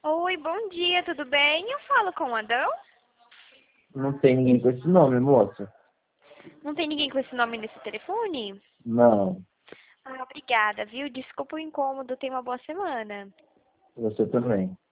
Oi, bom dia, tudo bem? Eu falo com o Adão? Não tem ninguém com esse nome, moça. Não tem ninguém com esse nome nesse telefone? Não. Ah, obrigada, viu? Desculpa o incômodo, tenha uma boa semana. Você também.